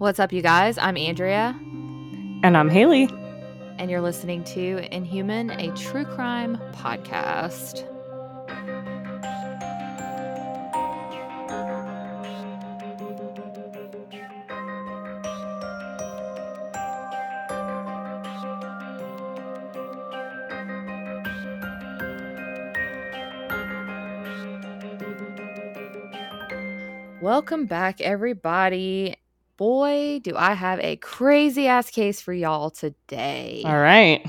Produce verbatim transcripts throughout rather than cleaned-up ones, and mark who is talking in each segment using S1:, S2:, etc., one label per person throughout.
S1: What's up, you guys? I'm Andrea.
S2: And I'm Haley.
S1: And you're listening to Inhuman, a true crime podcast. Welcome back, everybody. Boy, do I have a crazy ass case for y'all today.
S2: All right.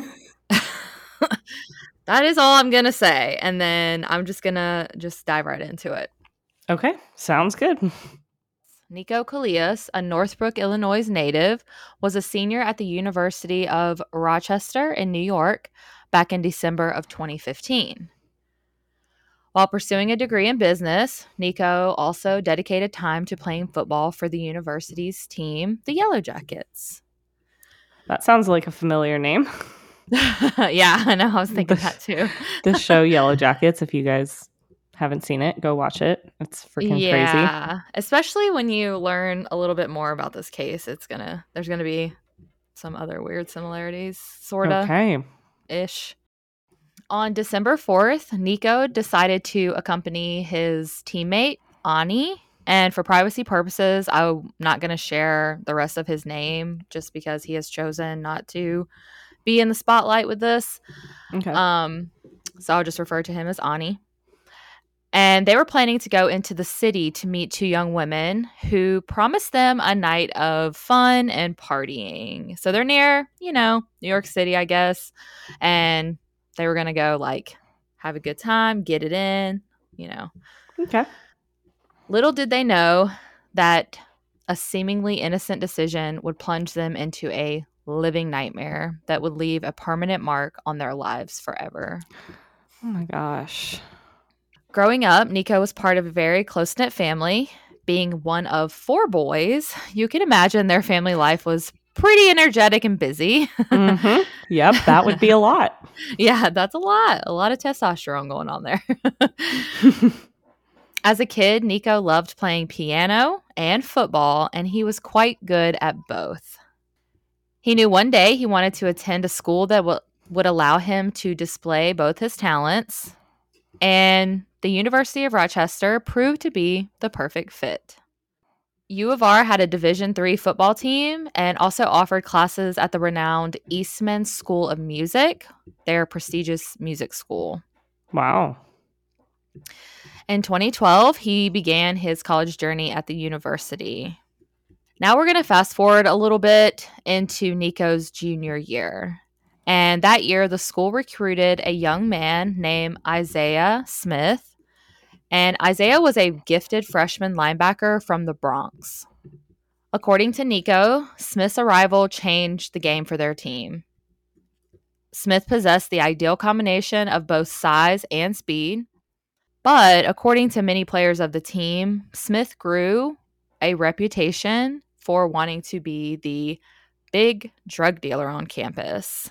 S1: That is all I'm going to say. And then I'm just going to just dive right into it.
S2: Okay. Sounds good.
S1: Nico Callias, a Northbrook, Illinois native, was a senior at the University of Rochester in New York back in December of twenty fifteen. While pursuing a degree in business, Nico also dedicated time to playing football for the university's team, the Yellow Jackets.
S2: That sounds like a familiar name.
S1: Yeah, I know. I was thinking
S2: the,
S1: that too.
S2: The show Yellow Jackets, if you guys haven't seen it, go watch it. It's freaking
S1: yeah,
S2: crazy.
S1: Yeah, especially when you learn a little bit more about this case. It's gonna there's gonna be some other weird similarities, sorta.
S2: Okay.
S1: Ish. On December fourth, Nico decided to accompany his teammate, Ani. And for privacy purposes, I'm not going to share the rest of his name just because he has chosen not to be in the spotlight with this.
S2: Okay.
S1: Um, so I'll just refer to him as Ani. And they were planning to go into the city to meet two young women who promised them a night of fun and partying. So they're near, you know, New York City, I guess. And they were going to go, like, have a good time, get it in, you know.
S2: Okay.
S1: Little did they know that a seemingly innocent decision would plunge them into a living nightmare that would leave a permanent mark on their lives forever.
S2: Oh, my gosh.
S1: Growing up, Nico was part of a very close-knit family. Being one of four boys, you can imagine their family life was pretty energetic and busy.
S2: Mm-hmm. Yep, that would be a lot.
S1: Yeah, that's a lot. A lot of testosterone going on there. As a kid, Nico loved playing piano and football, and he was quite good at both. He knew one day he wanted to attend a school that w- would allow him to display both his talents, and the University of Rochester proved to be the perfect fit. U of R had a Division three football team and also offered classes at the renowned Eastman School of Music, their prestigious music school.
S2: Wow.
S1: In twenty twelve, he began his college journey at the university. Now we're going to fast forward a little bit into Nico's junior year. And that year, the school recruited a young man named Isaiah Smith. And Isaiah was a gifted freshman linebacker from the Bronx. According to Nico, Smith's arrival changed the game for their team. Smith possessed the ideal combination of both size and speed. But according to many players of the team, Smith grew a reputation for wanting to be the big drug dealer on campus.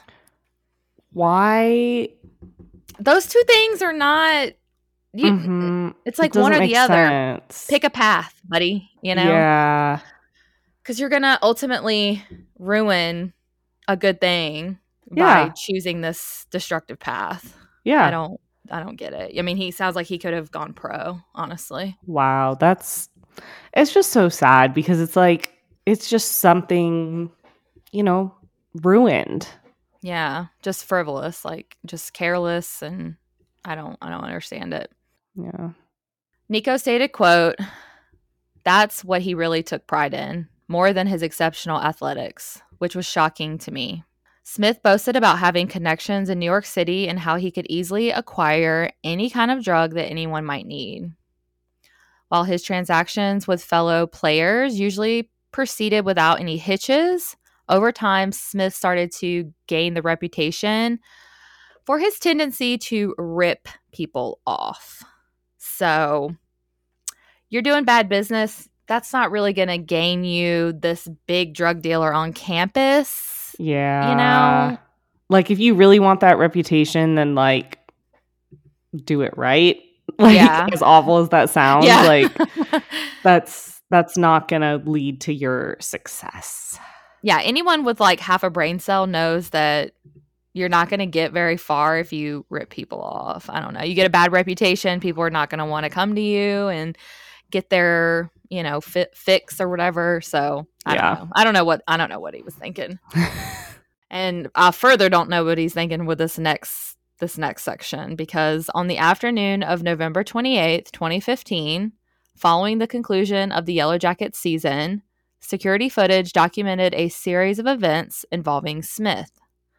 S2: Why?
S1: Those two things are not... You,
S2: mm-hmm.
S1: It's like
S2: it
S1: one or the other.
S2: Sense.
S1: Pick a path, buddy, you know?
S2: Yeah.
S1: Because you're going to ultimately ruin a good thing
S2: yeah.
S1: by choosing this destructive path.
S2: Yeah.
S1: I don't I don't get it. I mean, he sounds like he could have gone pro, honestly.
S2: Wow, that's it's just so sad because it's like it's just something, you know, ruined.
S1: Yeah, just frivolous, like just careless, and I don't I don't understand it.
S2: Yeah.
S1: Nico stated, quote, "That's what he really took pride in, more than his exceptional athletics, which was shocking to me." Smith boasted about having connections in New York City and how he could easily acquire any kind of drug that anyone might need. While his transactions with fellow players usually proceeded without any hitches, over time, Smith started to gain the reputation for his tendency to rip people off. So, you're doing bad business. That's not really going to gain you this big drug dealer on campus.
S2: Yeah.
S1: You know?
S2: Like, if you really want that reputation, then, like, do it right. Like,
S1: yeah.
S2: as awful as that sounds,
S1: yeah.
S2: like, that's That's not going to lead to your success.
S1: Yeah, anyone with like half a brain cell knows that you're not going to get very far if you rip people off. I don't know. You get a bad reputation, people are not going to want to come to you and get their, you know, fit, fix or whatever. So I
S2: Yeah.
S1: don't know. I don't know what I don't know what he was thinking. And I further don't know what he's thinking with this next this next section, because on the afternoon of November twenty-eighth, twenty fifteen, following the conclusion of the Yellow Jackets season, security footage documented a series of events involving Smith.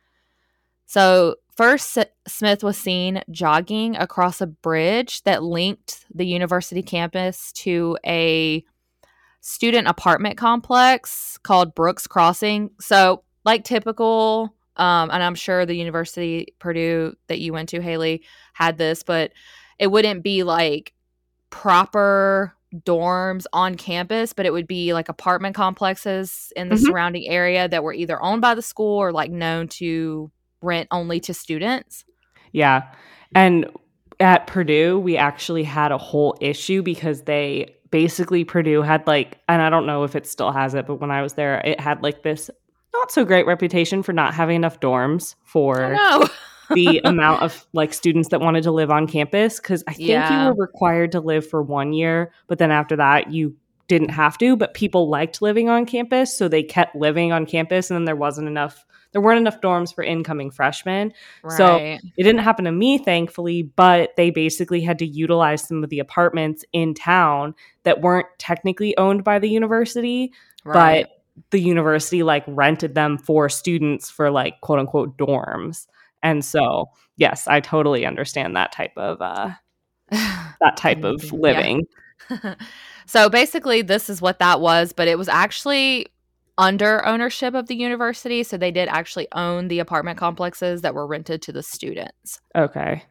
S1: So first, S- Smith was seen jogging across a bridge that linked the university campus to a student apartment complex called Brooks Crossing. So, like typical, um, and I'm sure the University Purdue that you went to, Haley, had this, but it wouldn't be like proper dorms on campus, but it would be like apartment complexes in the
S2: Mhm.
S1: surrounding area that were either owned by the school or like known to rent only to students.
S2: Yeah. And at Purdue, we actually had a whole issue because they basically, Purdue had like, and I don't know if it still has it, but when I was there, it had like this not so great reputation for not having enough dorms for
S1: Oh no.
S2: the amount of like students that wanted to live on campus. Cause I think you
S1: Yeah.
S2: were required to live for one year, but then after that, you didn't have to, but people liked living on campus. So they kept living on campus, and then there wasn't enough there weren't enough dorms for incoming freshmen. So
S1: Right.
S2: it didn't happen to me, thankfully, but they basically had to utilize some of the apartments in town that weren't technically owned by the university,
S1: Right.
S2: but the university like rented them for students for like quote unquote dorms. And so, yes, I totally understand that type of uh that type of
S1: Community. Yeah.
S2: living.
S1: So basically, this is what that was, but it was actually under ownership of the university. So they did actually own the apartment complexes that were rented to the students.
S2: Okay.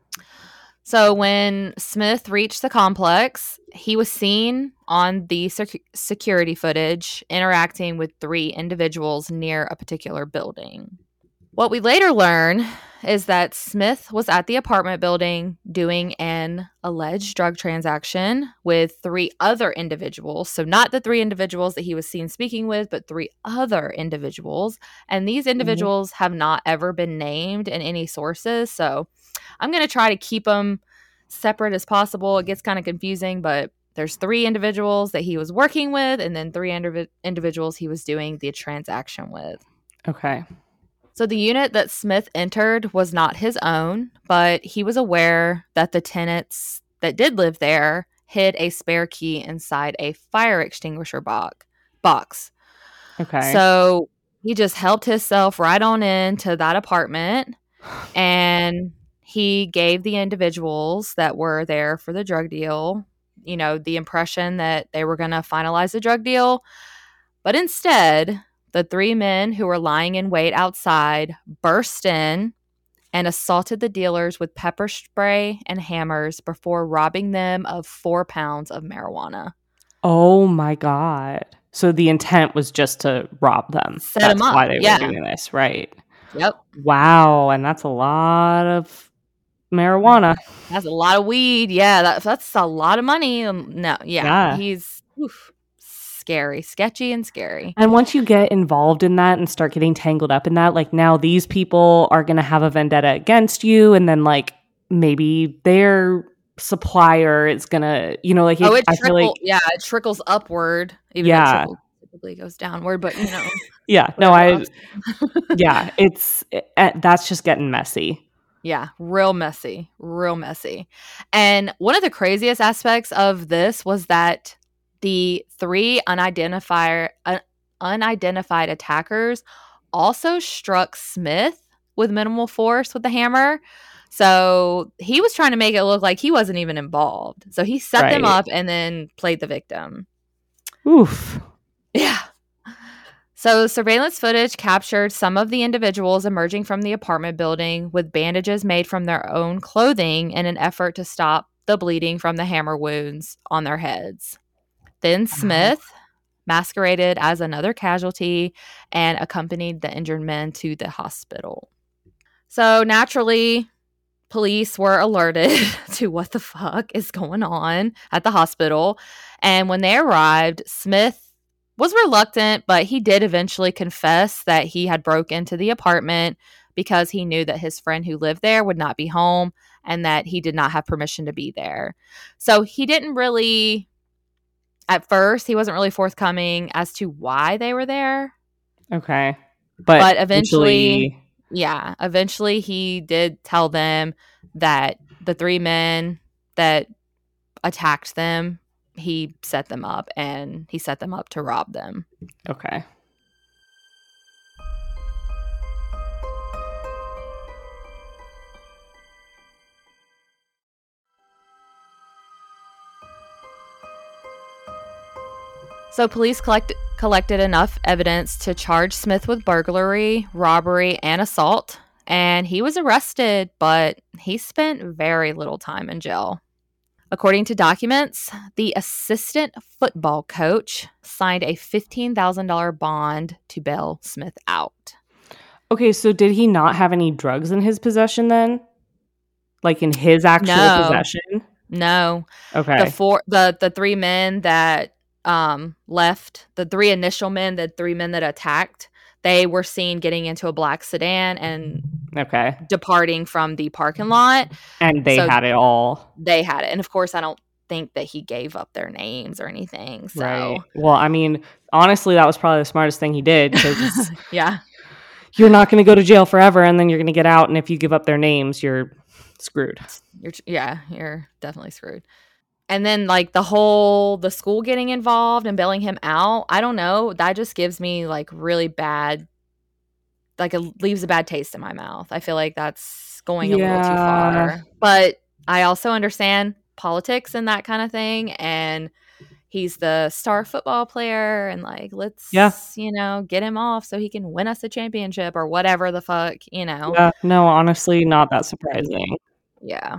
S1: So when Smith reached the complex, he was seen on the sec- security footage interacting with three individuals near a particular building. What we later learn is that Smith was at the apartment building doing an alleged drug transaction with three other individuals. So, not the three individuals that he was seen speaking with, but three other individuals. And these individuals mm-hmm. have not ever been named in any sources. So, I'm going to try to keep them separate as possible. It gets kind of confusing, but there's three individuals that he was working with, and then three indiv- individuals he was doing the transaction with.
S2: Okay.
S1: So the unit that Smith entered was not his own, but he was aware that the tenants that did live there hid a spare key inside a fire extinguisher box. box.
S2: Okay.
S1: So he just helped himself right on into that apartment, and he gave the individuals that were there for the drug deal, you know, the impression that they were going to finalize the drug deal. But instead, the three men who were lying in wait outside burst in and assaulted the dealers with pepper spray and hammers before robbing them of four pounds of marijuana.
S2: Oh my God. So the intent was just to rob them.
S1: Set
S2: That's
S1: them up.
S2: why they
S1: yeah.
S2: were doing this, right?
S1: Yep.
S2: Wow. And that's a lot of marijuana.
S1: That's a lot of weed. Yeah, that, that's a lot of money. Um, no, yeah.
S2: Yeah.
S1: He's oof, scary, sketchy and scary.
S2: And once you get involved in that and start getting tangled up in that, like now these people are going to have a vendetta against you. And then like maybe their supplier is going to, you know, like,
S1: oh, it
S2: I
S1: trickle,
S2: feel like,
S1: yeah, it trickles upward. Even
S2: yeah.
S1: though it trickle typically goes downward, but you know.
S2: yeah, no, I, yeah, it's, it, that's just getting messy.
S1: Yeah, real messy, real messy. And one of the craziest aspects of this was that the three unidentified uh, unidentified attackers also struck Smith with minimal force with the hammer. So he was trying to make it look like he wasn't even involved. So he set right. them up and then played the victim.
S2: Oof.
S1: Yeah. So surveillance footage captured some of the individuals emerging from the apartment building with bandages made from their own clothing in an effort to stop the bleeding from the hammer wounds on their heads. Then Smith masqueraded as another casualty and accompanied the injured men to the hospital. So naturally, police were alerted to what the fuck is going on at the hospital. And when they arrived, Smith was reluctant, but he did eventually confess that he had broke into the apartment because he knew that his friend who lived there would not be home and that he did not have permission to be there. So he didn't really, at first, he wasn't really forthcoming as to why they were there.
S2: Okay. But,
S1: But eventually,
S2: eventually,
S1: yeah, eventually he did tell them that the three men that attacked them, he set them up and he set them up to rob them.
S2: okay.
S1: So police collect- collected enough evidence to charge Smith with burglary, robbery, and assault, and he was arrested, but he spent very little time in jail. According to documents, the assistant football coach signed a fifteen thousand dollars bond to bail Smith out.
S2: Okay, so did he not have any drugs in his possession then? Like in his actual
S1: No.
S2: possession?
S1: No.
S2: Okay.
S1: The four the the three men that um left, the three initial men, the three men that attacked, they were seen getting into a black sedan and
S2: Okay.
S1: departing from the parking lot.
S2: And they
S1: So
S2: had it all.
S1: They had it. And of course, I don't think that he gave up their names or anything. So
S2: Right. Well, I mean, honestly, that was probably the smartest thing he did because
S1: yeah.
S2: you're not going to go to jail forever and then you're going to get out. And if you give up their names, you're screwed.
S1: You're yeah, you're definitely screwed. And then like the whole the school getting involved and bailing him out, I don't know, that just gives me like really bad, like it leaves a bad taste in my mouth. I feel like that's going a little too
S2: Yeah.
S1: far. But I also understand politics and that kind of thing, and he's the star football player, and like let's
S2: Yeah.
S1: you know get him off so he can win us a championship or whatever the fuck, you know.
S2: Yeah. No, honestly, not that surprising.
S1: Yeah.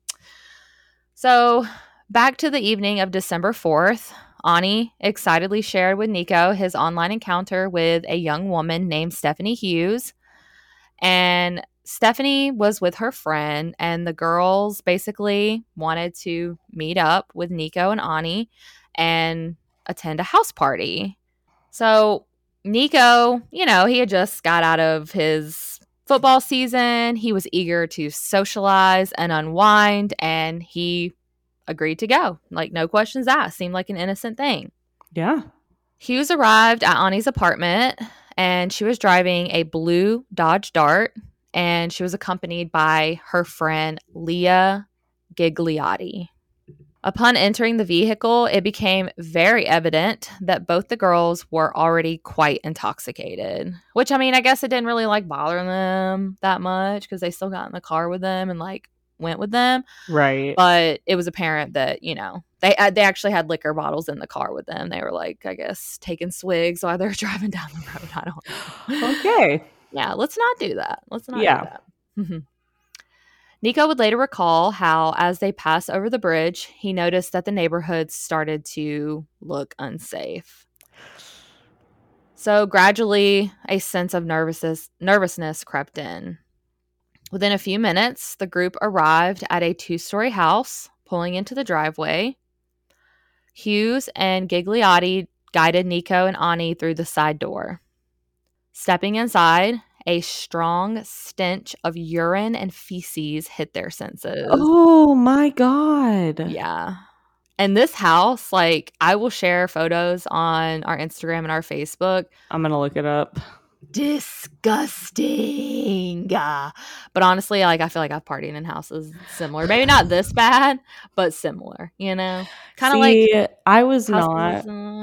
S1: So back to the evening of December fourth, Ani excitedly shared with Nico his online encounter with a young woman named Stephanie Hughes. And Stephanie was with her friend, and the girls basically wanted to meet up with Nico and Ani and attend a house party. So Nico, you know, he had just got out of his football season. He was eager to socialize and unwind, and he agreed to go. Like, no questions asked. Seemed like an innocent thing.
S2: Yeah.
S1: Hughes arrived at Ani's apartment, and she was driving a blue Dodge Dart, and she was accompanied by her friend Leah Gigliotti. Upon entering the vehicle, it became very evident that both the girls were already quite intoxicated, which, I mean, I guess it didn't really like bother them that much because they still got in the car with them and like went with them.
S2: Right.
S1: But it was apparent that, you know, they uh, they actually had liquor bottles in the car with them. They were like, I guess, taking swigs while they're driving down the road. I don't know.
S2: Okay.
S1: Yeah, let's not do that. Let's not
S2: Yeah.
S1: do that. Nico would later recall how, as they passed over the bridge, he noticed that the neighborhood started to look unsafe. So gradually, a sense of nervousness, nervousness crept in. Within a few minutes, the group arrived at a two-story house, pulling into the driveway. Hughes and Gigliotti guided Nico and Ani through the side door. Stepping inside, a strong stench of urine and feces hit their senses.
S2: Oh my God.
S1: Yeah. And this house, like, I will share photos on our Instagram and our Facebook.
S2: I'm going to look it up.
S1: Disgusting. Uh, but honestly, like, I feel like I've partied in houses similar. Maybe not this bad, but similar, you know? Kind of like
S2: I was not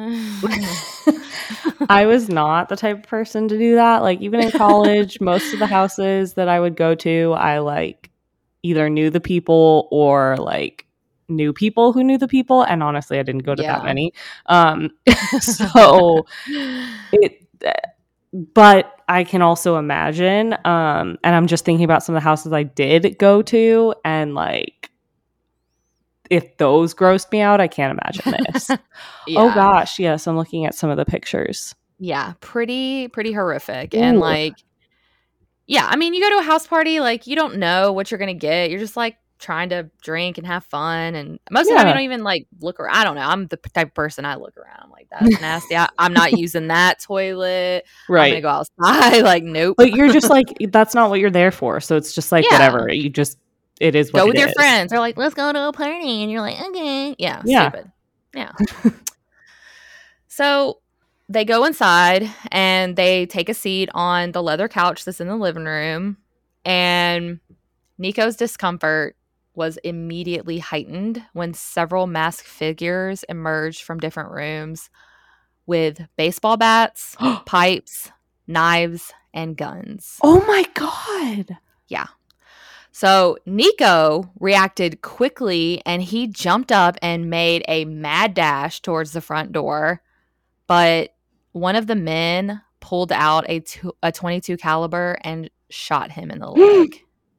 S2: I was not the type of person to do that. Like, even in college, most of the houses that I would go to, I like either knew the people or like knew people who knew the people, and honestly I didn't go to
S1: Yeah.
S2: that many. Um so it but I can also imagine, um, and I'm just thinking about some of the houses I did go to, and like, if those grossed me out, I can't imagine this.
S1: Yeah.
S2: Oh gosh, yes, I'm looking at some of the pictures.
S1: Yeah, pretty, pretty horrific.
S2: Ooh.
S1: And like, Yeah, I mean, you go to a house party, like, you don't know what you're gonna get. You're just, like, trying to drink and have fun, and most of the time, you
S2: Yeah.
S1: don't even, like, look around. I don't know. I'm the type of person I look around. I'm like, "That's nasty. I I'm not using that toilet. I'm gonna
S2: Right.
S1: go outside." Like, nope.
S2: But you're just like, that's not what you're there for. So it's just like,
S1: Yeah.
S2: whatever. You just, it is what
S1: Go
S2: it
S1: with your
S2: is.
S1: friends. They're like, "Let's go to a party." And you're like, "Okay." Yeah,
S2: Yeah.
S1: stupid. Yeah. So they go inside and they take a seat on the leather couch that's in the living room. And Nico's discomfort was immediately heightened when several masked figures emerged from different rooms with baseball bats, pipes, knives, and guns.
S2: Oh my God.
S1: Yeah. So Nico reacted quickly and he jumped up and made a mad dash towards the front door. But one of the men pulled out a, two, a twenty-two caliber and shot him in the leg.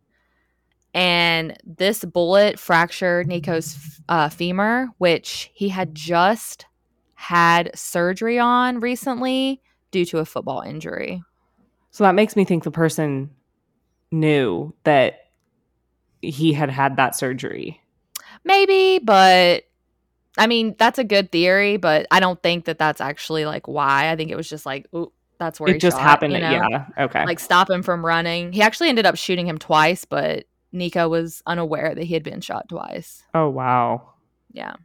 S1: And this bullet fractured Nico's uh, femur, which he had just had surgery on recently due to a football injury.
S2: So that makes me think the person knew that he had had that surgery.
S1: Maybe, but I mean, that's a good theory, but I don't think that that's actually like why. I think it was just like, ooh, that's where
S2: It
S1: he
S2: just
S1: shot,
S2: happened.
S1: you
S2: That,
S1: know?
S2: yeah. Okay.
S1: Like stop him from running. He actually ended up shooting him twice, but Nico was unaware that he had been shot twice.
S2: Oh, wow.
S1: Yeah.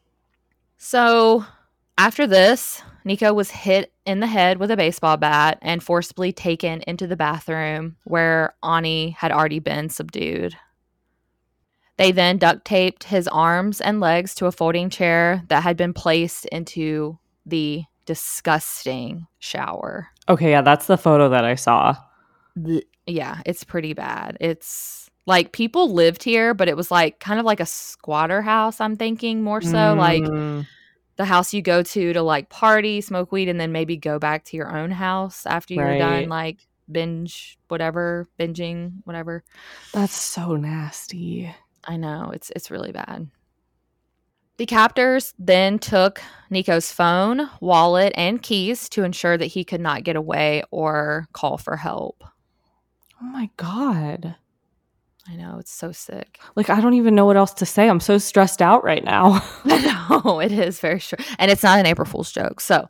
S1: So after this, Nico was hit in the head with a baseball bat and forcibly taken into the bathroom where Ani had already been subdued. They then duct taped his arms and legs to a folding chair that had been placed into the disgusting shower.
S2: Okay, yeah, that's the photo that I saw.
S1: Yeah, it's pretty bad. It's like people lived here, but it was like kind of like a squatter house, I'm thinking more so. Mm. Like the house you go to to like party, smoke weed, and then maybe go back to your own house after you're right. done, like binge, whatever, binging, whatever.
S2: That's so nasty.
S1: I know. It's it's really bad. The captors then took Nico's phone, wallet, and keys to ensure that he could not get away or call for help.
S2: Oh my God.
S1: I know. It's so sick.
S2: Like, I don't even know what else to say. I'm so stressed out right now.
S1: I know. It is very stressful. And it's not an April Fool's joke. So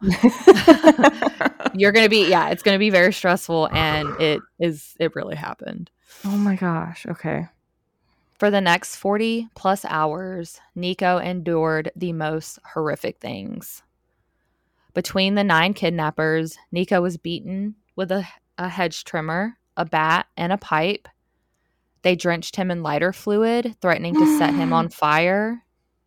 S1: you're going to be, yeah, it's going to be very stressful. And it is, it really happened.
S2: Oh my gosh. Okay.
S1: For the next forty plus hours, Nico endured the most horrific things. Between the nine kidnappers, Nico was beaten with a, a hedge trimmer, a bat, and a pipe. They drenched him in lighter fluid, threatening to set him on fire.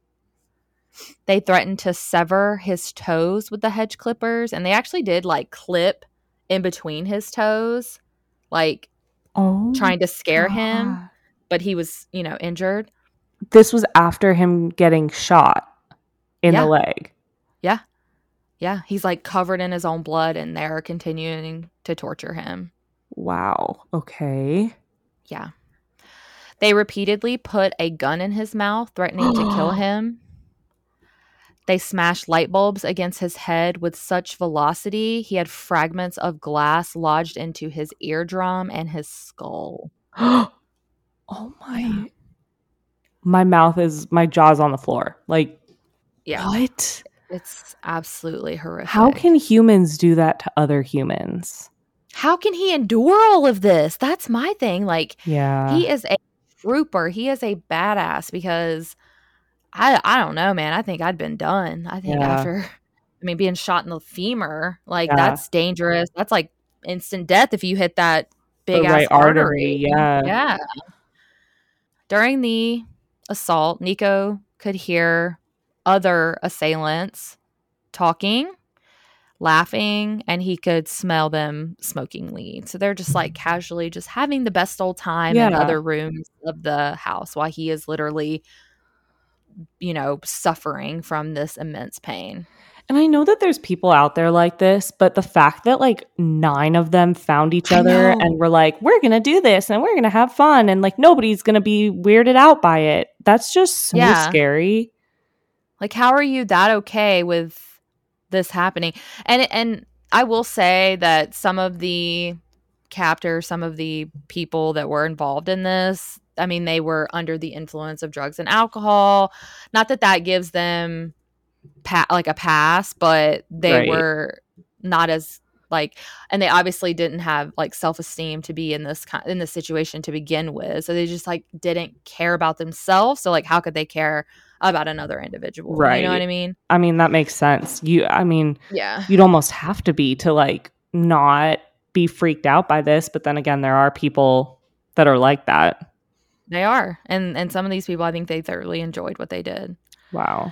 S1: They threatened to sever his toes with the hedge clippers, and they actually did like clip in between his toes, like
S2: oh
S1: trying to scare
S2: God.
S1: him, but he was, you know, injured.
S2: This was after him getting shot in
S1: yeah.
S2: the leg.
S1: Yeah. Yeah. He's like covered in his own blood, and they're continuing to torture him.
S2: Wow. Okay.
S1: Yeah. They repeatedly put a gun in his mouth, threatening to kill him. They smashed light bulbs against his head with such velocity, he had fragments of glass lodged into his eardrum and his skull.
S2: Oh my. My mouth is, my jaw's on the floor. Like,
S1: yeah.
S2: What?
S1: It's absolutely horrific.
S2: How can humans do that to other humans?
S1: How can he endure all of this? That's my thing. Like,
S2: yeah.
S1: he is a trooper. He is a badass because I I don't know, man. I think I'd been done. I think yeah. after, I mean, being shot in the femur, like yeah. that's dangerous. That's like instant death if you hit that big
S2: the
S1: ass
S2: right
S1: artery.
S2: artery. Yeah.
S1: Yeah. During the assault, Nico could hear other assailants talking, laughing, and he could smell them smoking weed. So they're just like casually just having the best old time yeah. in other rooms of the house while he is literally, you know, suffering from this immense pain.
S2: And I know that there's people out there like this, but the fact that like nine of them found each other and were like, we're going to do this and we're going to have fun and like nobody's going to be weirded out by it. That's just so yeah. scary.
S1: Like, how are you that okay with this happening? And and I will say that some of the captors, some of the people that were involved in this, I mean, they were under the influence of drugs and alcohol. Not that that gives them pa- like a pass, but they
S2: Right.
S1: were not as like, and they obviously didn't have like self-esteem to be in this kind in this situation to begin with. So they just like didn't care about themselves. So like, how could they care about another individual?
S2: Right.
S1: You know what I mean?
S2: I mean, that makes sense. You, I mean,
S1: Yeah.
S2: you'd almost have to be to like not be freaked out by this. But then again, there are people that are like that.
S1: They are. And and some of these people, I think they thoroughly enjoyed what they did.
S2: Wow.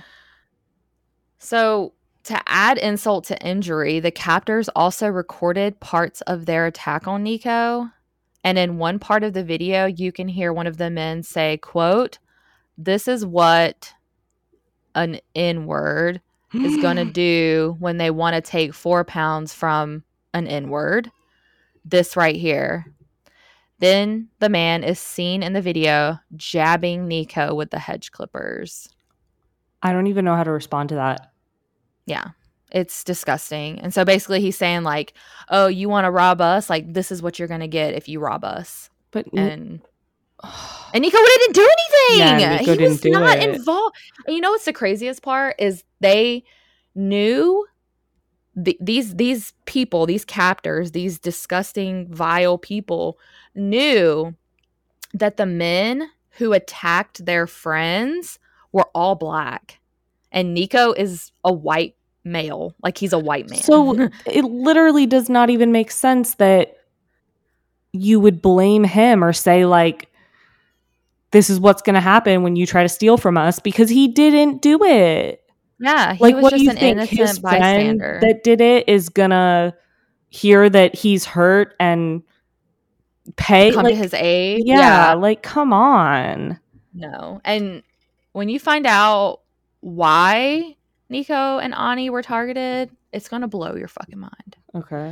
S1: So to add insult to injury, the captors also recorded parts of their attack on Nico. And in one part of the video, you can hear one of the men say, quote, "This is what an N-word is going to do when they want to take four pounds from an N-word. This right here." Then the man is seen in the video jabbing Nico with the hedge clippers.
S2: I don't even know how to respond to that.
S1: Yeah, it's disgusting. And so basically he's saying like, oh, you want to rob us? Like, this is what you're going to get if you rob us.
S2: But
S1: and and Nico didn't do anything.
S2: Yeah, Nico
S1: he
S2: didn't
S1: was
S2: do
S1: not
S2: it.
S1: involved. And you know what's the craziest part is they knew the, these these people, these captors, these disgusting, vile people knew that the men who attacked their friends were all black. And Nico is a white male. Like, he's a white man.
S2: So it literally does not even make sense that you would blame him or say, like, this is what's going to happen when you try to steal from us, because he didn't do it.
S1: Yeah, he
S2: like,
S1: was
S2: what
S1: just
S2: do you
S1: an
S2: think
S1: innocent
S2: his friend
S1: bystander.
S2: that did it is going to hear that he's hurt and pay?
S1: Come
S2: like,
S1: to his aid?
S2: Yeah, yeah, like, come on.
S1: No. And when you find out why Nico and Ani were targeted, it's going to blow your fucking mind.
S2: Okay.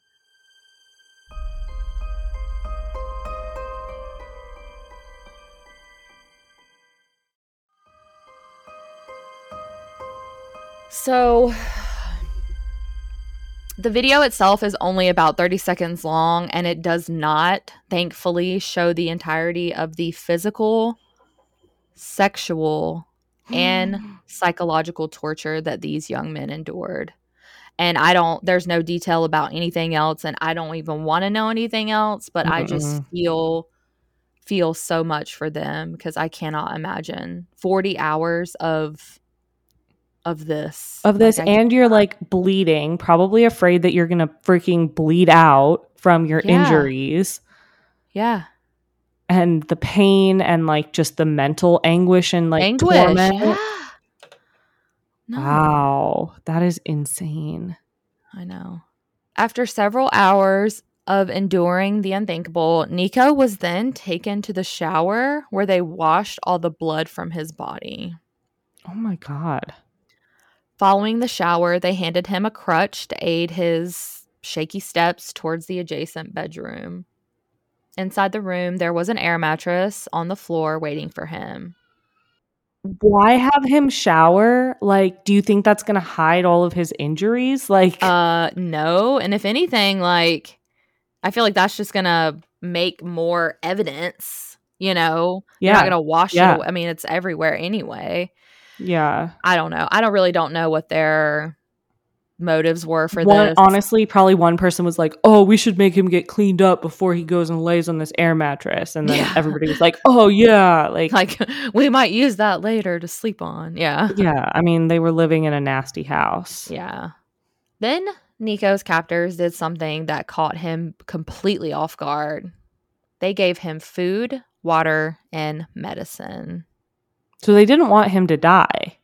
S1: So the video itself is only about thirty seconds long, and it does not, thankfully, show the entirety of the physical, sexual, and psychological torture that these young men endured. And I don't, there's no detail about anything else, and I don't even want to know anything else, but Mm-mm. I just feel feel so much for them, because I cannot imagine forty hours of of this.
S2: Of this, like, and you're like bleeding, probably afraid that you're gonna freaking bleed out from your yeah. injuries.
S1: Yeah.
S2: And the pain and like just the mental anguish and like
S1: anguish.
S2: torment.
S1: Yeah. No.
S2: Wow. That is insane.
S1: I know. After several hours of enduring the unthinkable, Nico was then taken to the shower where they washed all the blood from his body.
S2: Oh my God.
S1: Following the shower, they handed him a crutch to aid his shaky steps towards the adjacent bedroom. Inside the room, there was an air mattress on the floor waiting for him.
S2: Why have him shower? Like, do you think that's going to hide all of his injuries? Like,
S1: uh, no. And if anything, like, I feel like that's just going to make more evidence, you know?
S2: Yeah.
S1: You're not going to wash
S2: yeah.
S1: it away. I mean, it's everywhere anyway.
S2: Yeah.
S1: I don't know. I don't really don't know what their motives were for
S2: one,
S1: this.
S2: Honestly, probably one person was like, oh, we should make him get cleaned up before he goes and lays on this air mattress. And then yeah. everybody was like, oh, yeah. Like,
S1: like, we might use that later to sleep on. Yeah.
S2: Yeah. I mean, they were living in a nasty house.
S1: Yeah. Then Nico's captors did something that caught him completely off guard. They gave him food, water, and medicine.
S2: So they didn't want him to die.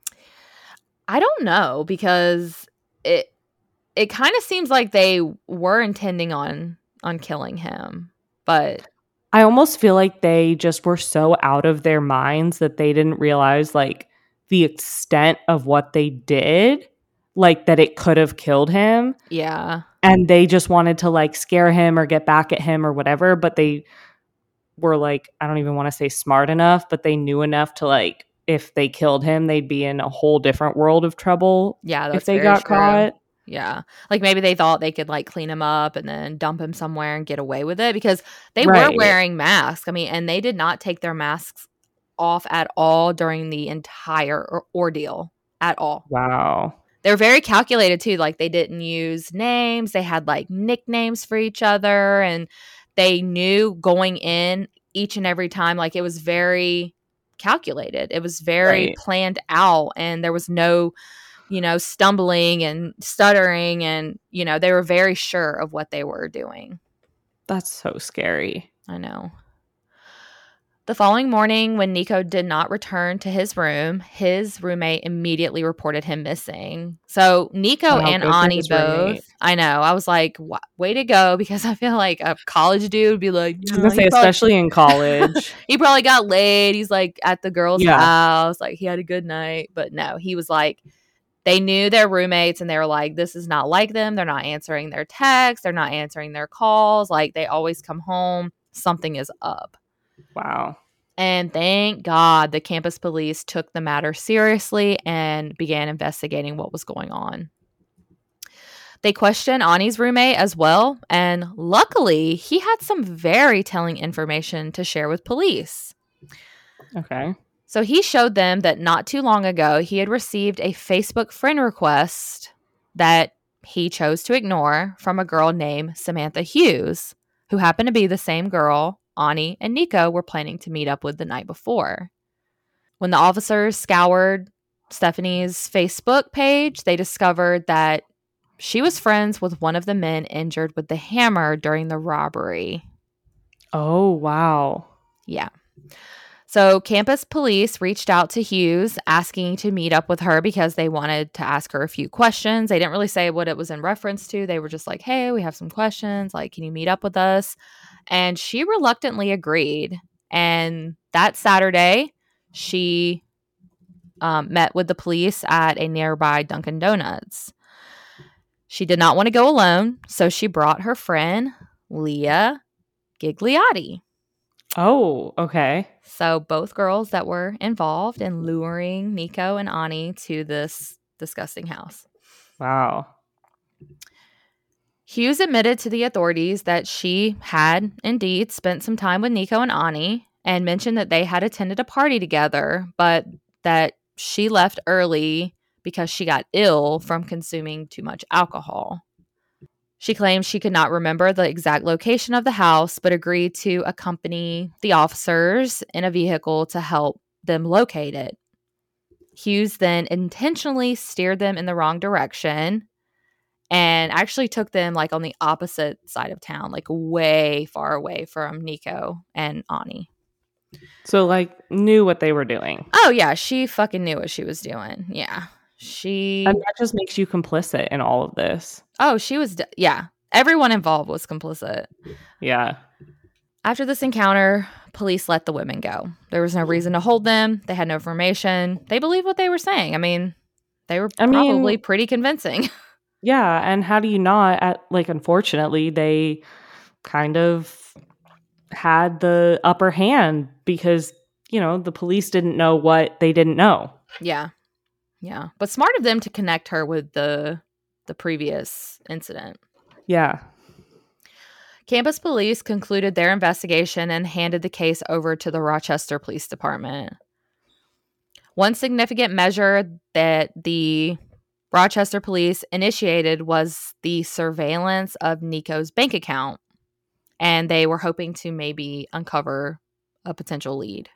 S1: I don't know, because it it kind of seems like they were intending on on killing him, but
S2: I almost feel like they just were so out of their minds that they didn't realize like the extent of what they did, like that it could have killed him.
S1: Yeah.
S2: And they just wanted to like scare him or get back at him or whatever, but they were like, I don't even want to say smart enough, but they knew enough to like, if they killed him, they'd be in a whole different world of trouble.
S1: Yeah, that's
S2: if they
S1: very
S2: got
S1: true.
S2: caught.
S1: Yeah. Like maybe they thought they could like clean him up and then dump him somewhere and get away with it because they were
S2: Right.
S1: wearing masks. I mean, and they did not take their masks off at all during the entire or- ordeal at all.
S2: Wow.
S1: They were very calculated too. Like they didn't use names. They had like nicknames for each other and they knew going in each and every time. Like it was very calculated. It was very
S2: Right.
S1: planned out and there was no, you know, stumbling and stuttering and, you know, they were very sure of what they were doing.
S2: That's so scary.
S1: I know. The following morning, when Nico did not return to his room, his roommate immediately reported him missing. So Nico
S2: Wow,
S1: and
S2: good for
S1: Ani
S2: his
S1: both,
S2: roommate.
S1: I know, I was like, "Wa- way to go, because I feel like a college dude would be like,
S2: I was
S1: "Yeah,
S2: gonna
S1: he
S2: say,
S1: probably,
S2: especially in college.
S1: he probably got laid. He's like at the girl's
S2: Yeah.
S1: house, like he had a good night." But no, he was like, they knew their roommates and they were like, this is not like them. They're not answering their texts. They're not answering their calls. Like they always come home. Something is up.
S2: Wow.
S1: And thank God the campus police took the matter seriously and began investigating what was going on. They questioned Ani's roommate as well, and luckily, he had some very telling information to share with police.
S2: Okay.
S1: So he showed them that not too long ago, he had received a Facebook friend request that he chose to ignore from a girl named Samantha Hughes, who happened to be the same girl Ani and Nico were planning to meet up with the night before. When the officers scoured Stephanie's Facebook page, they discovered that she was friends with one of the men injured with the hammer during the robbery.
S2: Oh, wow.
S1: Yeah. So campus police reached out to Hughes asking to meet up with her because they wanted to ask her a few questions. They didn't really say what it was in reference to. They were just like, hey, we have some questions. Like, can you meet up with us? And she reluctantly agreed. And that Saturday, she um, met with the police at a nearby Dunkin' Donuts. She did not want to go alone, so she brought her friend, Leah Gigliotti.
S2: Oh, okay.
S1: So both girls that were involved in luring Nico and Ani to this disgusting house.
S2: Wow.
S1: Hughes admitted to the authorities that she had indeed spent some time with Nico and Ani and mentioned that they had attended a party together, but that she left early because she got ill from consuming too much alcohol. She claimed she could not remember the exact location of the house, but agreed to accompany the officers in a vehicle to help them locate it. Hughes then intentionally steered them in the wrong direction and actually took them like on the opposite side of town, like way far away from Nico and Ani.
S2: So, like, knew what they were doing.
S1: Oh, yeah. She fucking knew what she was doing. Yeah. She.
S2: And that just makes you complicit in all of this.
S1: Oh, she was. De- yeah. Everyone involved was complicit.
S2: Yeah.
S1: After this encounter, police let the women go. There was no reason to hold them. They had no information. They believed what they were saying. I mean, they were
S2: I
S1: probably
S2: mean,
S1: pretty convincing.
S2: Yeah. And how do you not, at, like, unfortunately, they kind of had the upper hand because, you know, the police didn't know what they didn't know.
S1: Yeah. Yeah. But smart of them to connect her with the the previous incident.
S2: Yeah.
S1: Campus police concluded their investigation and handed the case over to the Rochester Police Department. One significant measure that the Rochester police initiated was the surveillance of Nico's bank account, and they were hoping to maybe uncover a potential lead.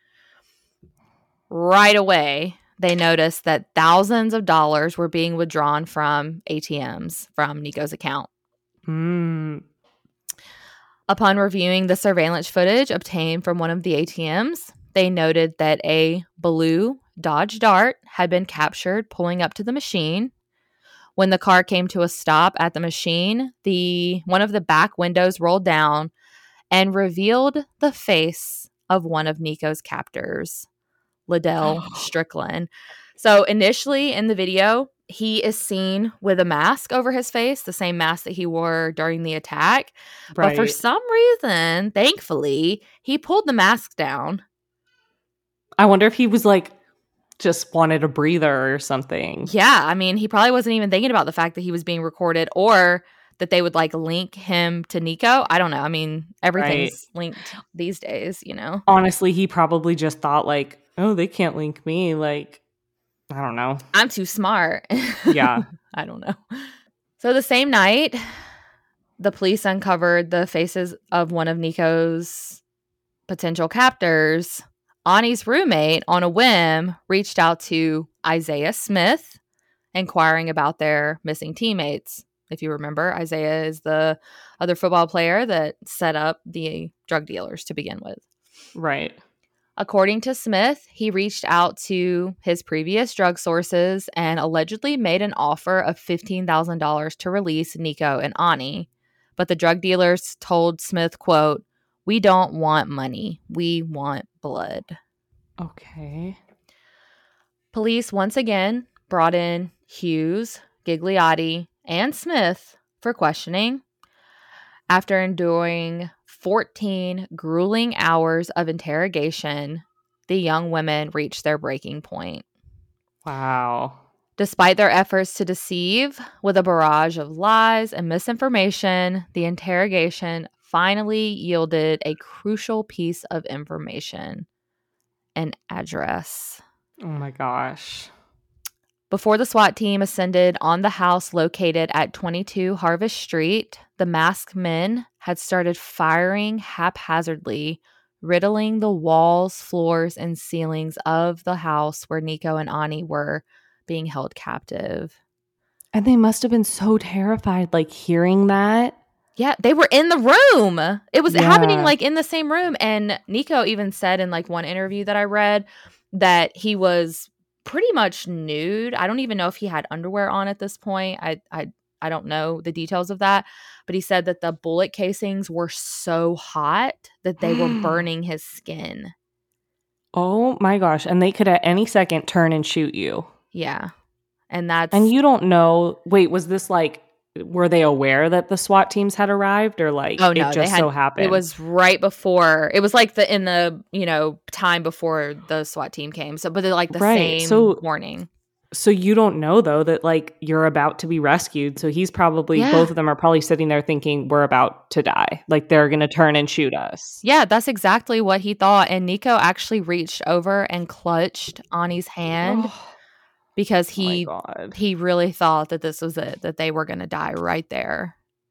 S1: Right away, they noticed that thousands of dollars were being withdrawn from A T Ms from Nico's account.
S2: Mm.
S1: Upon reviewing the surveillance footage obtained from one of the A T Ms, they noted that a blue Dodge Dart had been captured pulling up to the machine. When the car came to a stop at the machine, the one of the back windows rolled down and revealed the face of one of Nico's captors, Liddell Strickland. So initially in the video, he is seen with a mask over his face, the same mask that he wore during the attack.
S2: Right.
S1: But for some reason, thankfully, he pulled the mask down.
S2: I wonder if he was like just wanted a breather or something.
S1: Yeah, I mean, he probably wasn't even thinking about the fact that he was being recorded or that they would like link him to Nico. I don't know. I mean, everything's right. linked these days, you know?
S2: Honestly, he probably just thought like, oh, they can't link me. Like, I don't know.
S1: I'm too smart.
S2: Yeah.
S1: I don't know. So the same night, the police uncovered the faces of one of Nico's potential captors. Ani's roommate, on a whim, reached out to Isaiah Smith, inquiring about their missing teammates. If you remember, Isaiah is the other football player that set up the drug dealers to begin with.
S2: Right.
S1: According to Smith, he reached out to his previous drug sources and allegedly made an offer of fifteen thousand dollars to release Nico and Ani. But the drug dealers told Smith, quote, "We don't want money. We want blood."
S2: Okay.
S1: Police once again brought in Hughes, Gigliotti, and Smith for questioning. After enduring fourteen grueling hours of interrogation, the young women reached their breaking point.
S2: Wow.
S1: Despite their efforts to deceive with a barrage of lies and misinformation, the interrogation finally yielded a crucial piece of information: an address.
S2: Oh my gosh.
S1: Before the SWAT team ascended on the house located at twenty-two Harvest Street, the masked men had started firing haphazardly, riddling the walls, floors, and ceilings of the house where Nico and Ani were being held captive.
S2: And they must have been so terrified, like, hearing that.
S1: Yeah, they were in the room. It was yeah. happening, like, in the same room. And Nico even said in, like, one interview that I read that he was pretty much nude. I don't even know if he had underwear on at this point. I I I don't know the details of that. But he said that the bullet casings were so hot that they were burning his skin.
S2: Oh, my gosh. And they could at any second turn and shoot you.
S1: Yeah. And that's...
S2: And you don't know... Wait, was this like... Were they aware that the SWAT teams had arrived, or like
S1: oh, no,
S2: it just
S1: had,
S2: so happened?
S1: It was right before. It was like the in the you know time before the SWAT team came. So, but they're like the
S2: right.
S1: same
S2: so,
S1: morning.
S2: So you don't know though that like you're about to be rescued. So he's probably yeah. both of them are probably sitting there thinking we're about to die. Like they're gonna turn and shoot us.
S1: Yeah, that's exactly what he thought. And Nico actually reached over and clutched Ani's hand. Oh. Because he
S2: oh my God.
S1: he really thought that this was it, that they were going to die right there.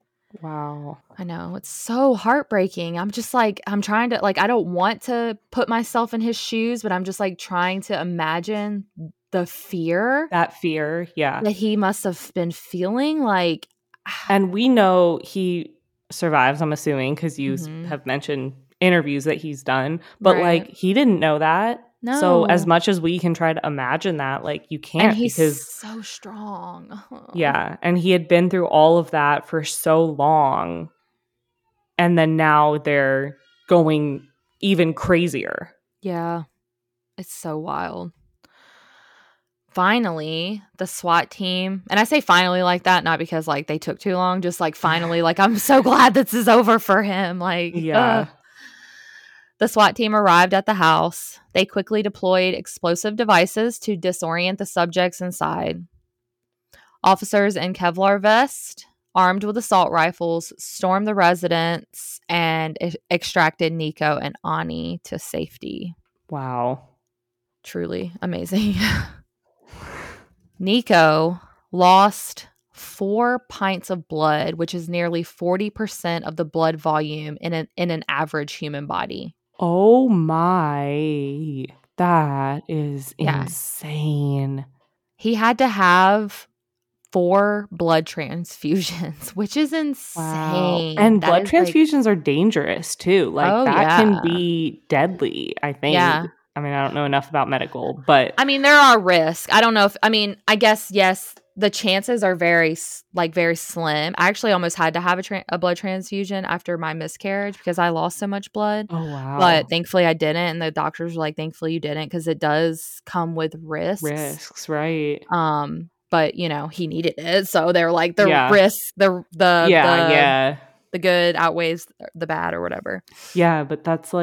S2: Wow.
S1: I know. It's so heartbreaking. I'm just like, I'm trying to, like, I don't want to put myself in his shoes, but I'm just like trying to imagine the fear.
S2: That fear, yeah.
S1: That he must have been feeling like.
S2: And we know he survives, I'm assuming, because you mm-hmm. have mentioned interviews that he's done. But right. like, he didn't know that.
S1: No.
S2: So as much as we can try to imagine that, like you can't
S1: and he's
S2: because
S1: so strong.
S2: Yeah. And he had been through all of that for so long. And then now they're going even crazier.
S1: Yeah. It's so wild. Finally, the SWAT team, and I say finally like that, not because like they took too long, just like finally, like I'm so glad this is over for him. Like,
S2: yeah.
S1: Uh. The SWAT team arrived at the house. They quickly deployed explosive devices to disorient the subjects inside. Officers in Kevlar vests, armed with assault rifles, stormed the residence and e- extracted Nico and Ani to safety.
S2: Wow.
S1: Truly amazing. Nico lost four pints of blood, which is nearly forty percent of the blood volume in an, in an average human body.
S2: Oh my, that is
S1: yeah.
S2: insane.
S1: He had to have four blood transfusions, which is insane.
S2: Wow. And that blood transfusions like, are dangerous too. Like
S1: oh,
S2: that
S1: yeah.
S2: can be deadly, I think.
S1: Yeah.
S2: I mean, I don't know enough about medical, but
S1: I mean, there are risks. I don't know if, I mean, I guess, yes, the chances are very, like, very slim. I actually almost had to have a, tra- a blood transfusion after my miscarriage because I lost so much blood.
S2: Oh, wow.
S1: But thankfully I didn't. And the doctors were like, thankfully you didn't, because it does come with risks.
S2: Risks, right.
S1: Um, But, you know, he needed it. So they're like, the
S2: yeah.
S1: risk, the, the,
S2: yeah,
S1: the,
S2: yeah.
S1: the good outweighs the bad or whatever.
S2: Yeah, but that's like,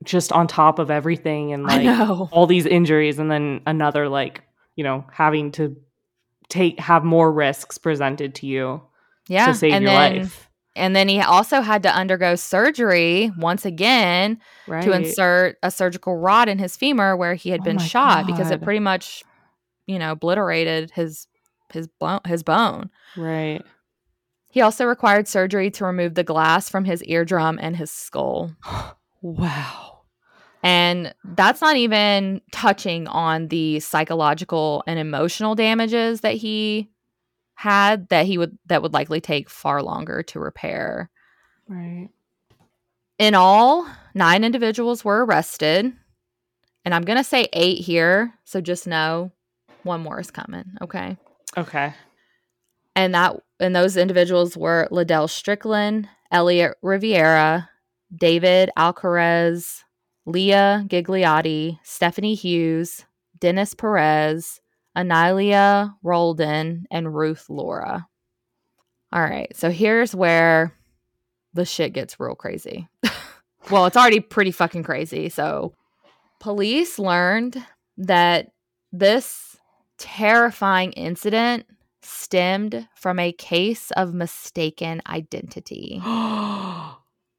S2: just on top of everything and
S1: I
S2: like
S1: know.
S2: all these injuries, and then another like, you know, having to take have more risks presented to you to
S1: Yeah,
S2: save
S1: and
S2: your
S1: then
S2: life.
S1: and then he also had to undergo surgery once again to
S2: Right.
S1: insert a surgical rod in his femur where he had
S2: Oh
S1: been
S2: my
S1: shot because it
S2: God.
S1: pretty much, you know, obliterated his his bone, his bone.
S2: Right.
S1: He also required surgery to remove the glass from his eardrum and his skull.
S2: Wow.
S1: And that's not even touching on the psychological and emotional damages that he had that he would that would likely take far longer to repair.
S2: Right.
S1: In all, nine individuals were arrested, and I'm going to say eight here, so just know one more is coming, okay?
S2: Okay.
S1: And that and those individuals were Liddell Strickland, Elliot Riviera, David Alcaraz, Leah Gigliotti, Stephanie Hughes, Dennis Perez, Anilia Roldan, and Ruth Laura. All right, so here's where the shit gets real crazy. Well, it's already pretty fucking crazy. So, police learned that this terrifying incident stemmed from a case of mistaken identity.
S2: Oh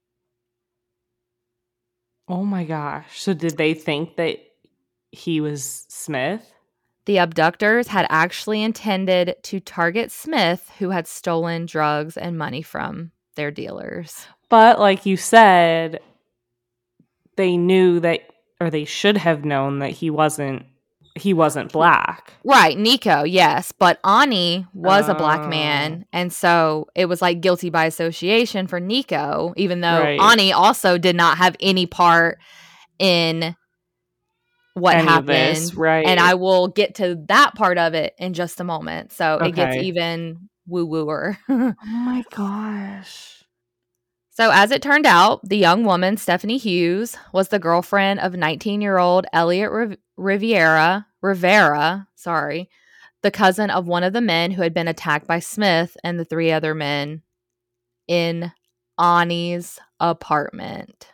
S2: my gosh. So did they think that he was Smith?
S1: The abductors had actually intended to target Smith, who had stolen drugs and money from their dealers.
S2: But like you said, they knew that, or they should have known that he wasn't he wasn't black.
S1: Right, Nico, yes, but Ani was a black
S2: Oh.
S1: man, and so it was like guilty by association for Nico, even though
S2: Right.
S1: Ani also did not have any part in what
S2: Any of
S1: happened.
S2: this, right.
S1: And I will get to that part of it in just a moment. So it gets
S2: Okay.
S1: even woo-wooer.
S2: Oh my gosh.
S1: So as it turned out, the young woman, Stephanie Hughes, was the girlfriend of nineteen-year-old Elliot Riv- Riviera, Rivera, sorry, the cousin of one of the men who had been attacked by Smith and the three other men in Ani's apartment.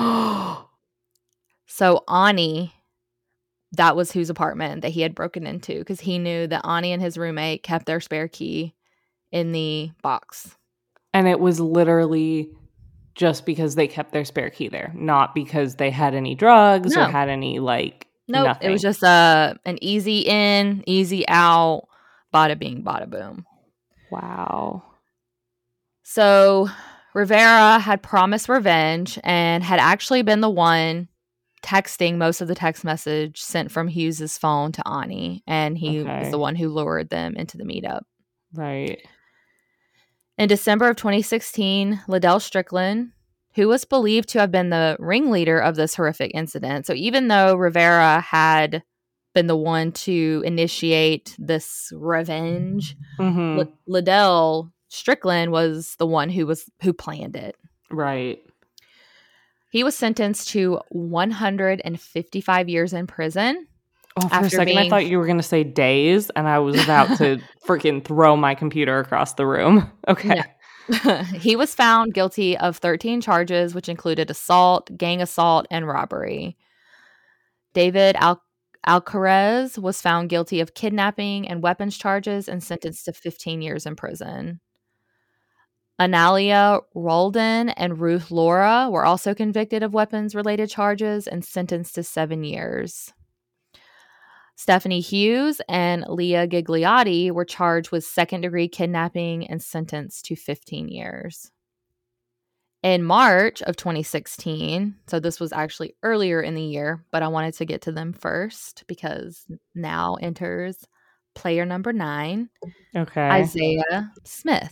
S1: So Ani, that was whose apartment that he had broken into, because he knew that Ani and his roommate kept their spare key in the box.
S2: And it was literally just because they kept their spare key there, not because they had any drugs
S1: No.
S2: or had any, like,
S1: Nope.
S2: nothing.
S1: It was just uh, an easy in, easy out, bada bing, bada boom.
S2: Wow.
S1: So Rivera had promised revenge and had actually been the one texting most of the text message sent from Hughes's phone to Ani, and he
S2: Okay.
S1: was the one who lured them into the meetup.
S2: Right.
S1: In December of twenty sixteen, Liddell Strickland, who was believed to have been the ringleader of this horrific incident, so even though Rivera had been the one to initiate this revenge,
S2: Mm-hmm.
S1: L- Liddell Strickland was the one who was who planned it.
S2: Right.
S1: He was sentenced to one hundred fifty-five years in prison.
S2: Oh, for a
S1: after
S2: second, I
S1: being-
S2: thought you were going to say days, and I was about to freaking throw my computer across the room. Okay.
S1: No. He was found guilty of thirteen charges, which included assault, gang assault, and robbery. David Al- Alcaraz was found guilty of kidnapping and weapons charges and sentenced to fifteen years in prison. Analia Roldan and Ruth Laura were also convicted of weapons-related charges and sentenced to seven years. Stephanie Hughes and Leah Gigliotti were charged with second-degree kidnapping and sentenced to fifteen years. In March of twenty sixteen, so this was actually earlier in the year, but I wanted to get to them first because now enters player number nine,
S2: Okay.
S1: Isaiah Smith.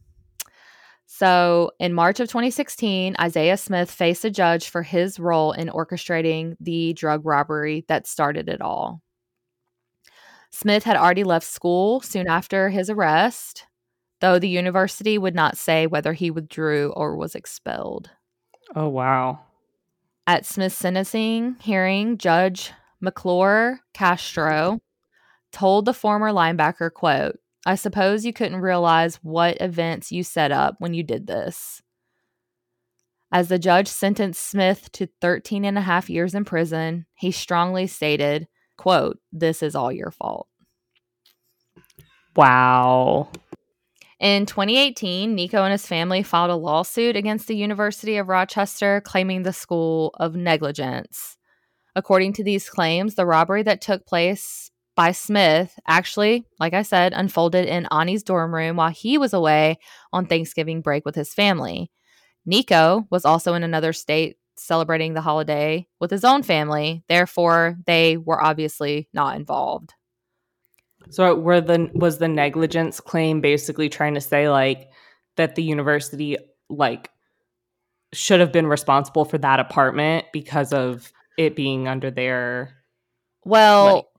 S1: So in March of twenty sixteen, Isaiah Smith faced a judge for his role in orchestrating the drug robbery that started it all. Smith had already left school soon after his arrest, though the university would not say whether he withdrew or was expelled.
S2: Oh, wow.
S1: At Smith's sentencing hearing, Judge McClure Castro told the former linebacker, quote, "I suppose you couldn't realize what events you set up when you did this. As the judge sentenced Smith to thirteen and a half years in prison, he strongly stated, quote, "This is all your fault."
S2: Wow.
S1: In twenty eighteen, Nico and his family filed a lawsuit against the University of Rochester, claiming the school of negligence. According to these claims, the robbery that took place by Smith actually, like I said, unfolded in Ani's dorm room while he was away on Thanksgiving break with his family. Nico was also in another state celebrating the holiday with his own family. Therefore, they were obviously not involved.
S2: So were the was the negligence claim basically trying to say like that the university like should have been responsible for that apartment because of it being under their
S1: Well,
S2: like,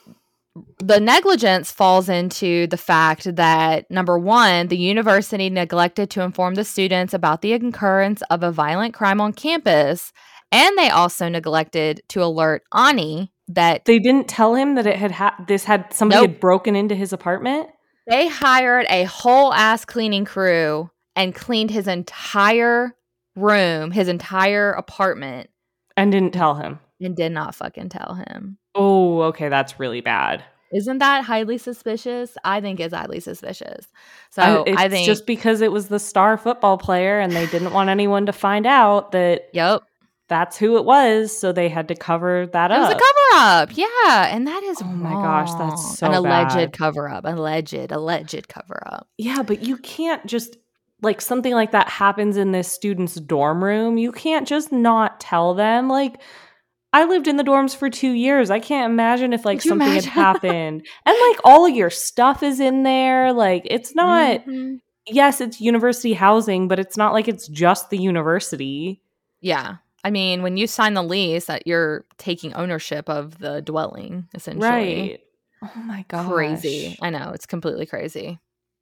S1: the negligence falls into the fact that, number one, the university neglected to inform the students about the occurrence of a violent crime on campus, and they also neglected to alert Ani that
S2: they didn't tell him that it had ha- this had somebody
S1: Nope.
S2: had broken into his apartment.
S1: They hired a whole ass cleaning crew and cleaned his entire room, his entire apartment,
S2: And didn't tell him.
S1: and did not fucking tell him.
S2: Oh, okay, that's really bad.
S1: Isn't that highly suspicious? I think it's highly suspicious. So
S2: I, it's
S1: I think
S2: just because it was the star football player and they didn't want anyone to find out that
S1: Yep.
S2: that's who it was, so they had to cover that
S1: It
S2: up.
S1: was a cover up. Yeah. And that is
S2: Oh
S1: wrong.
S2: my gosh, that's so
S1: an alleged
S2: bad.
S1: cover up. Alleged, alleged cover up.
S2: Yeah, but you can't just like something like that happens in this student's dorm room. You can't just not tell them. Like, I lived in the dorms for two years. I can't imagine if like
S1: Could you
S2: something
S1: imagine?
S2: had happened. And like all of your stuff is in there. Like it's not
S1: Mhm.
S2: yes, it's university housing, but it's not like it's just the university.
S1: Yeah. I mean, when you sign the lease, that you're taking ownership of the dwelling, essentially.
S2: Right. Oh my gosh.
S1: Crazy. I know. It's completely crazy.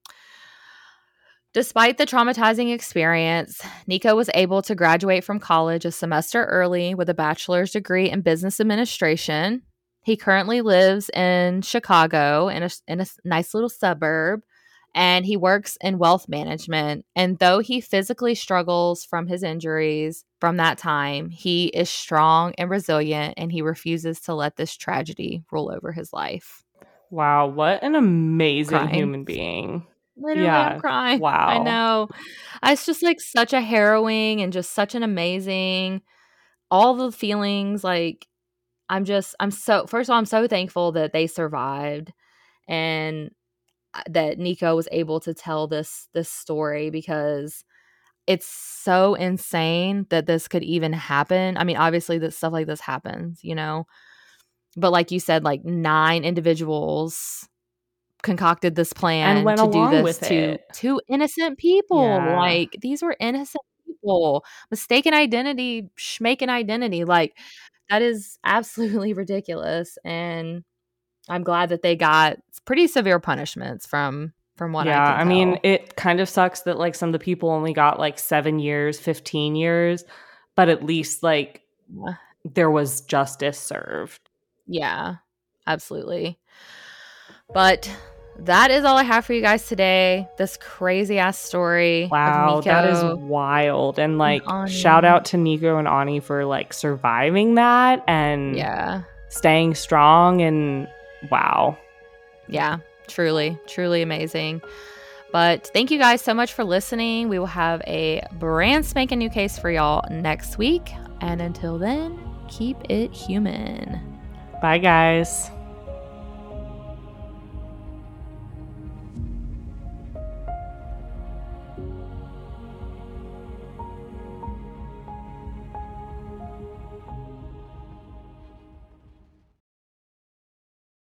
S1: Despite the traumatizing experience, Nico was able to graduate from college a semester early with a bachelor's degree in business administration. He currently lives in Chicago in a, in a nice little suburb, and he works in wealth management. And though he physically struggles from his injuries from that time, he is strong and resilient, and he refuses to let this tragedy rule over his life.
S2: Wow, what an amazing
S1: Crying.
S2: human being.
S1: Literally,
S2: Yeah,
S1: I'm crying.
S2: wow.
S1: I know. It's just like such a harrowing and just such an amazing, all the feelings. Like, I'm just, I'm so, first of all, I'm so thankful that they survived and that Nico was able to tell this, this story, because it's so insane that this could even happen. I mean, obviously that stuff like this happens, you know, but like you said, like nine individuals concocted this plan
S2: And went
S1: to do
S2: along
S1: this
S2: with
S1: to
S2: it.
S1: two innocent people.
S2: Yeah.
S1: Like, these were innocent people. Mistaken identity, schmaken identity. Like, that is absolutely ridiculous. And I'm glad that they got pretty severe punishments from from what
S2: Yeah,
S1: I can
S2: I mean,
S1: tell.
S2: it kind of sucks that like some of the people only got like seven years, fifteen years, but at least like
S1: Yeah.
S2: there was justice served.
S1: Yeah, absolutely. But that is all I have for you guys today. This crazy ass story.
S2: Wow,
S1: of Nico
S2: that is wild. And like
S1: Ani.
S2: shout out to Nico and Ani for like surviving that and
S1: Yeah.
S2: staying strong, and wow.
S1: Yeah, truly, truly amazing. But thank you guys so much for listening. We will have a brand spanking new case for y'all next week. And until then, keep it human.
S2: Bye guys.